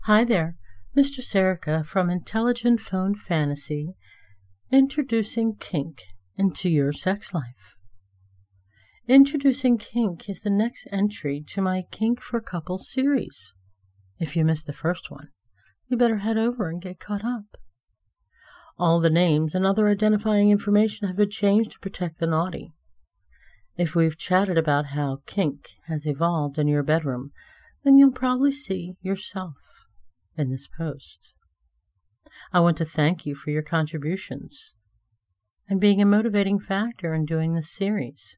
Hi there, Mr. Serica from Intelligent Phone Fantasy, introducing kink into your sex life. Introducing kink is the next entry to my Kink for Couples series. If you missed the first one, you better head over and get caught up. All the names and other identifying information have been changed to protect the naughty. If we've chatted about how kink has evolved in your bedroom, then you'll probably see yourself in this post. I want to thank you for your contributions and being a motivating factor in doing this series.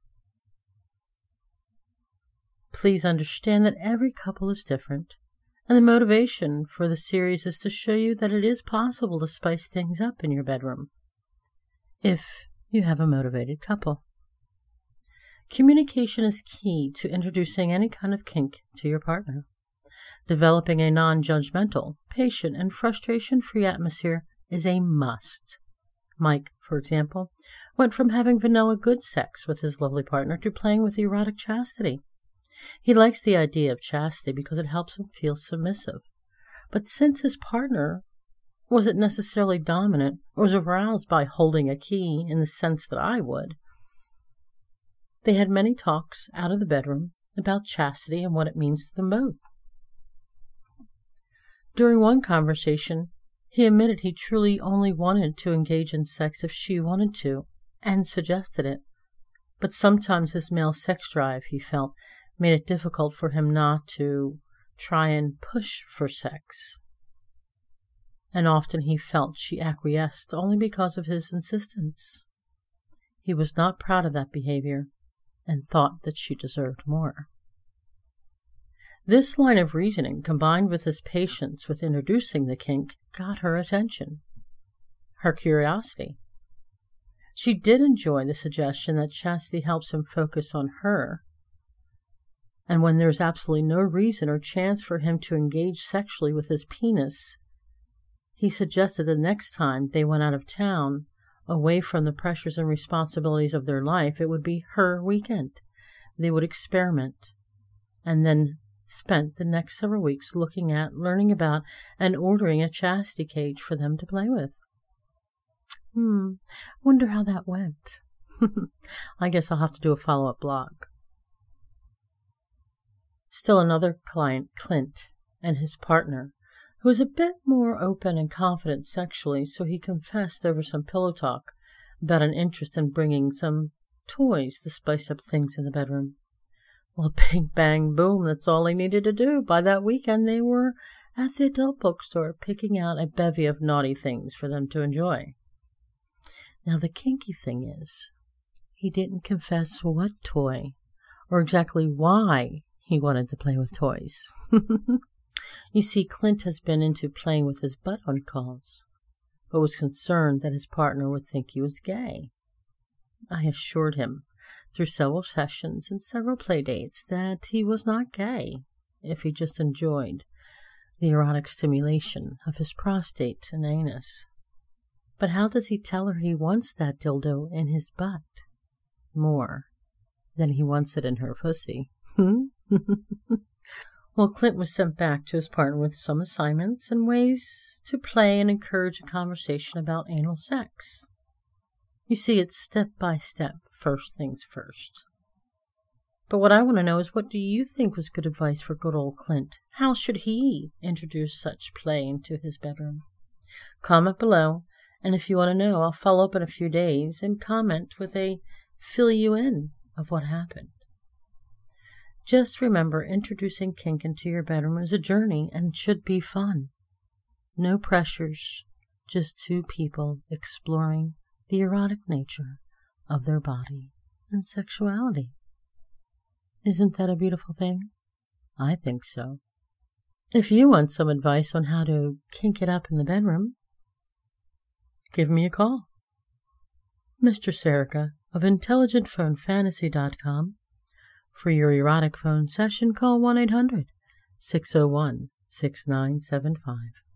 Please understand that every couple is different, and the motivation for the series is to show you that it is possible to spice things up in your bedroom if you have a motivated couple. Communication is key to introducing any kind of kink to your partner. Developing a non-judgmental, patient, and frustration-free atmosphere is a must. Mike, for example, went from having vanilla good sex with his lovely partner to playing with erotic chastity. He likes the idea of chastity because it helps him feel submissive. But since his partner wasn't necessarily dominant or was aroused by holding a key in the sense that I would, they had many talks out of the bedroom about chastity and what it means to them both. During one conversation, he admitted he truly only wanted to engage in sex if she wanted to, and suggested it. But sometimes his male sex drive, he felt, made it difficult for him not to try and push for sex. And often he felt she acquiesced only because of his insistence. He was not proud of that behavior and thought that she deserved more. This line of reasoning, combined with his patience with introducing the kink, got her attention, her curiosity. She did enjoy the suggestion that chastity helps him focus on her, and when there's absolutely no reason or chance for him to engage sexually with his penis, he suggested the next time they went out of town, away from the pressures and responsibilities of their life, it would be her weekend. They would experiment, and then spent the next several weeks looking at, learning about, and ordering a chastity cage for them to play with. Wonder how that went. I guess I'll have to do a follow-up blog. Still another client, Clint, and his partner, who was a bit more open and confident sexually, so he confessed over some pillow talk about an interest in bringing some toys to spice up things in the bedroom. Well, bing, bang, boom, that's all they needed to do. By that weekend, they were at the adult bookstore picking out a bevy of naughty things for them to enjoy. Now, the kinky thing is, he didn't confess what toy or exactly why he wanted to play with toys. You see, Clint has been into playing with his butt on calls, but was concerned that his partner would think he was gay. I assured him, through several sessions and several play dates, that he was not gay if he just enjoyed the erotic stimulation of his prostate and anus. But how does he tell her he wants that dildo in his butt more than he wants it in her pussy? Well, Clint was sent back to his partner with some assignments and ways to play and encourage a conversation about anal sex. You see, it's step by step, first things first. But what I want to know is, what do you think was good advice for good old Clint? How should he introduce such play into his bedroom? Comment below, and if you want to know, I'll follow up in a few days and comment with a fill you in of what happened. Just remember, introducing kink into your bedroom is a journey and should be fun. No pressures, just two people exploring the erotic nature of their body and sexuality. Isn't that a beautiful thing? I think so. If you want some advice on how to kink it up in the bedroom, give me a call. Mr. Serica of IntelligentPhoneFantasy.com. For your erotic phone session, call 1-800-601-6975.